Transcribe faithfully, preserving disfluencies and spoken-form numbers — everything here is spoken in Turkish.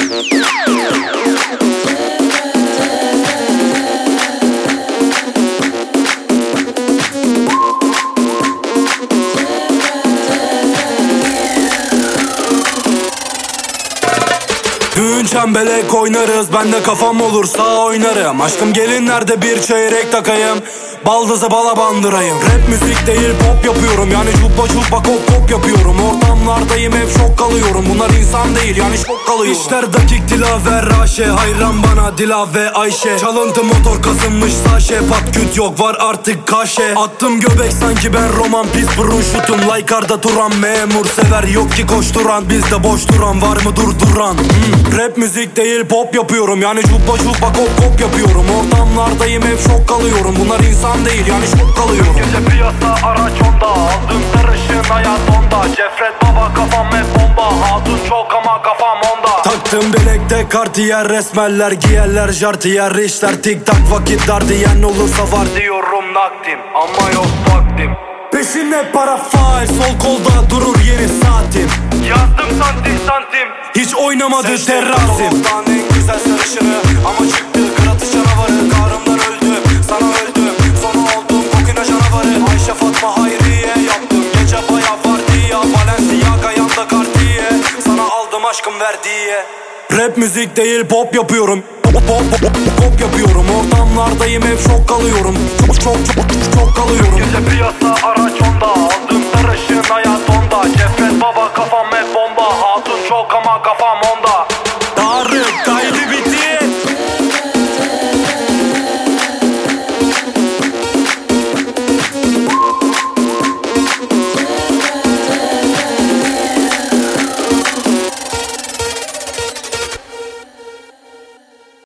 Düğün çembelek oynarız, ben de kafam olursa oynarım. Aşkım gelinlerde bir çeyrek takayım, baldızı bala bandırayım. Rap müzik değil pop yapıyorum, yani cubba cubba kop kop yapıyorum. Ortamlardayım hep şok kalıyorum, bunlar insan değil yani şok kalıyorum. İşler dakik Dilaver Raşe, hayran bana Dila ve Ayşe. Çalıntı motor kazınmış saşe, pat küt yok var artık kaşe. Attım göbek sanki ben roman, pis burun şutum laykarda duran. Memur sever yok ki koşturan, bizde boş duran var mı durduran? hmm. Rap müzik değil pop yapıyorum, yani cubba cubba kop kop yapıyorum. Ortamlardayım hep şok kalıyorum, bunlar insan değil yani şok kalıyorum. Gece piyasa araç onda, aldım sarışın hayat onda. Cefret baba kafam hep bomba, hatun çok ama kafam onda. Taktım bilekte Cartier, resmeller giyerler jartiyer. İşler tik tak vakit dar diyen olursa var Diyorum nakdim ama yok vaktim. Peşinde para faal, sol kolda durur yeni saatim. Yazdım santim santim, Hiç oynamadı terrazim. Ortamdan en güzel sarışını, ama çıktı kıratı canavarı. Karımdan öldüm, sana öldüm, sonu oldum kokina canavarı. Ayşe Fatma Hayriye yaptım, gece baya vardiya. Balenciaga yanda Cartier, sana aldım aşkım verdiye. Rap müzik değil pop yapıyorum, pop pop pop pop yapıyorum. Ortamlardayım hep şok kalıyorum, çok çok çok çok kalıyorum. gece piyasa araç onda, aldım sarışın hayat onda. Cefret baba kafam hep bomba, hatun çok ama kafam onda.